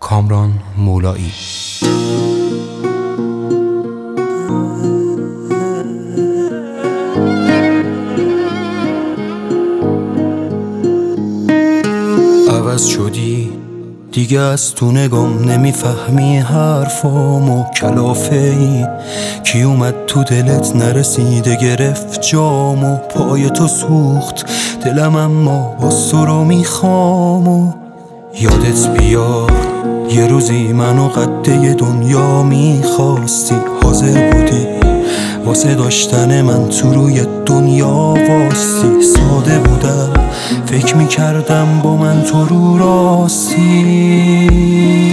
کامران مولایی. عوض شدی دیگه، از تو نگام نمیفهمی حرفامو، کلافه ای کی اومد تو دلت نرسیده گرفت جامو، پای تو سوخت دلم اما باز تو رو میخوامو. یادت بیار یه روزی منو قده دنیا میخواستی، حاضر بودی واسه داشتن من تو روی دنیا واستی. ساده بودم فکر میکردم با من تو رو راستی.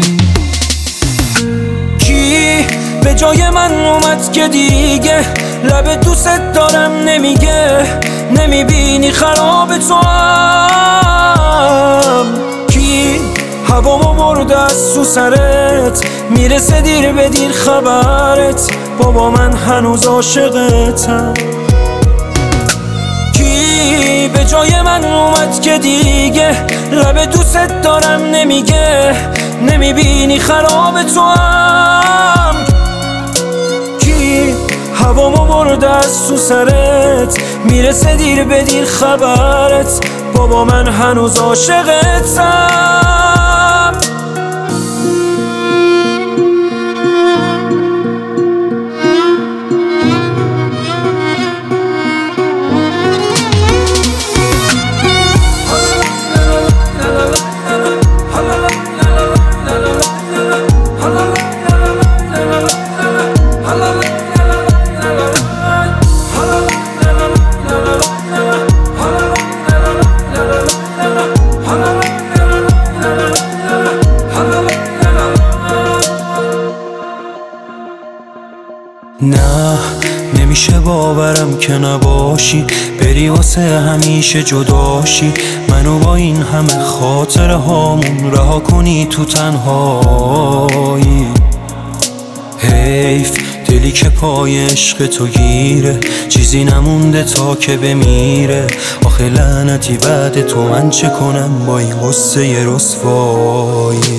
کی به جای من اومد که دیگه لب دوست دارم نمیگه؟ نمیبینی خراب تو هم؟ کی هوامو برده از تو سرت، میرسه دیر به دیر خبرت، بابا من هنوز عاشقتم. کی به جای من اومد که دیگه لب دوست دارم نمیگه؟ نمیبینی خراب تو هم؟ کی هوامو برده از تو سرت، میرسه دیر به دیر خبرت، بابا من هنوز عاشقتم. نه نمیشه باورم که نباشی، بری واسه همیشه جداشی، منو با این همه خاطره هامون رها کنی تو تنهایی. حیف دلی که پای عشق تو گیره، چیزی نمونده تا که بمیره. آخه لعنتی بعد تو من چه کنم با این غصه رسوایی؟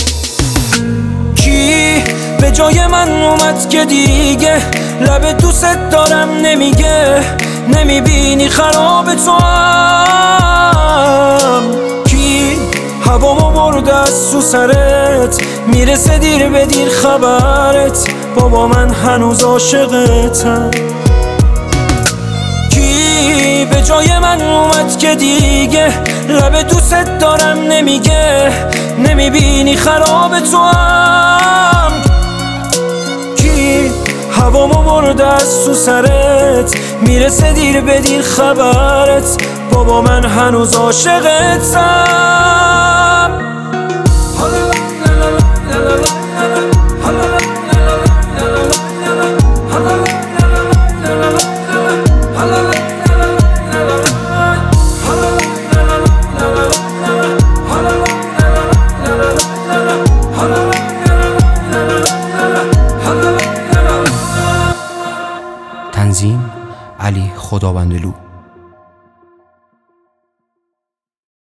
به جای من اومد که دیگه لب دوست دارم نمیگه؟ نمیبینی خراب تو هم؟ کی هوامو برده از تو سرت، میرسه دیر به دیر خبرت، بابا من هنوز عاشقتم. کی به جای من اومد که دیگه لب دوست دارم نمیگه؟ نمیبینی خراب تو هم؟ هوامو برده از تو سرت، میرسه دیر به دیر خبرت، بابا من هنوز عاشقتم. تنظیم علی خداوندلو.